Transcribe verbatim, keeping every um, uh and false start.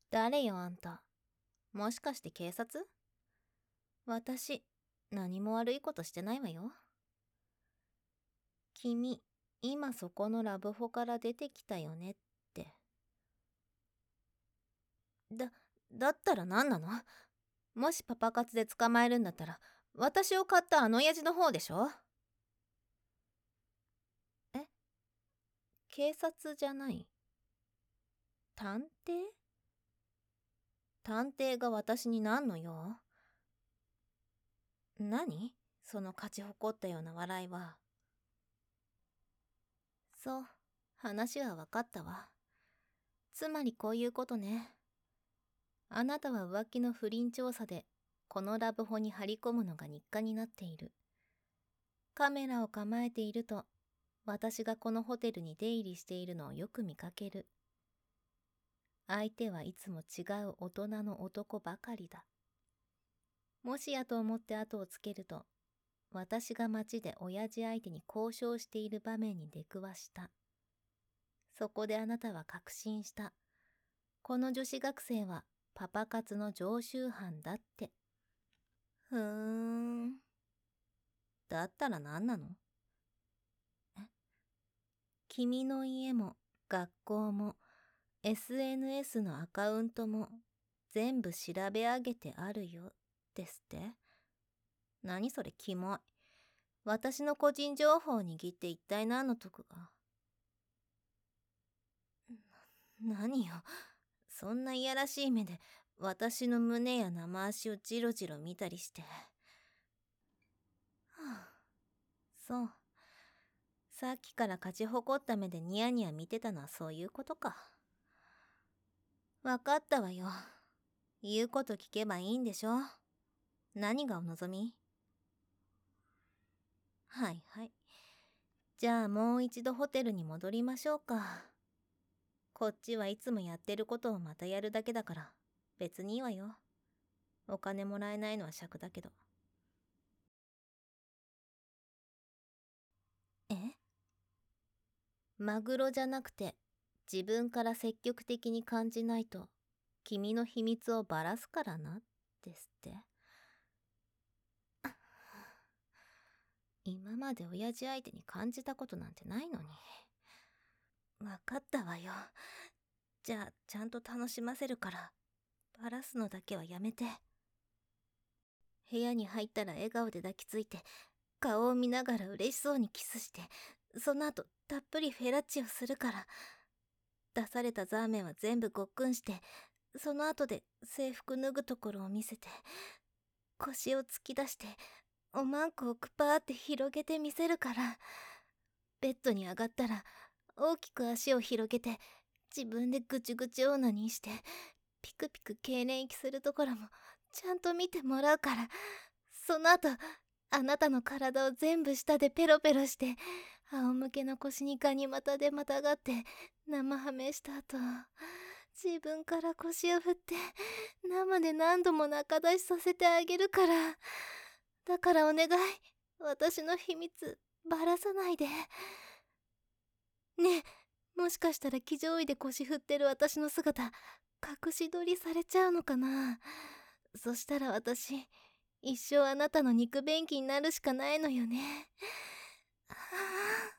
誰よあんた。もしかして警察？私、何も悪いことしてないわよ。君、今そこのラブホから出てきたよねって。だ、だったら何なの？もしパパ活で捕まえるんだったら、私を買ったあの親父の方でしょ？え？警察じゃない？探偵？探偵が私に何の用？何？その勝ち誇ったような笑いは。そう、話は分かったわ。つまりこういうことね。あなたは浮気の不倫調査で、このラブホに張り込むのが日課になっている。カメラを構えていると、私がこのホテルに出入りしているのをよく見かける。相手はいつも違う大人の男ばかりだ。もしやと思って後をつけると、私が街で親父相手に交渉している場面に出くわした。そこであなたは確信した。この女子学生はパパ活の常習犯だって。ふーん。だったら何なの？え？君の家も学校も エスエヌエス のアカウントも全部調べ上げてあるよですって？何それキモい。私の個人情報を握って一体何の得が？何よ、そんないやらしい目で私の胸や生足をジロジロ見たりして。はあ、そう。さっきから勝ち誇った目でニヤニヤ見てたのはそういうことか。わかったわよ。言うこと聞けばいいんでしょ？何がお望み？はいはい。じゃあもう一度ホテルに戻りましょうか。こっちはいつもやってることをまたやるだけだから別にいいわよ。お金もらえないのは癪だけど。え？マグロじゃなくて自分から積極的に感じないと君の秘密をばらすからなですって？今まで親父相手に感じたことなんてないのに。わかったわよ。じゃあちゃんと楽しませるからバラすのだけはやめて。部屋に入ったら笑顔で抱きついて顔を見ながら嬉しそうにキスして、その後たっぷりフェラチオするから。出されたザーメンは全部ごっくんして、その後で制服脱ぐところを見せて、腰を突き出しておまんこをくぱーって広げてみせるから。ベッドに上がったら大きく足を広げて自分でぐちゅぐちゅオーナにしてピクピク痙攣息するところもちゃんと見てもらうから。その後あなたの体を全部舌でペロペロして仰向けの腰にガニ股でまたがって生ハメした後、自分から腰を振って生で何度も中出しさせてあげるから。だからお願い、私の秘密ばらさないでね。え、もしかしたら騎乗位で腰振ってる私の姿隠し撮りされちゃうのかな。そしたら私一生あなたの肉便器になるしかないのよね。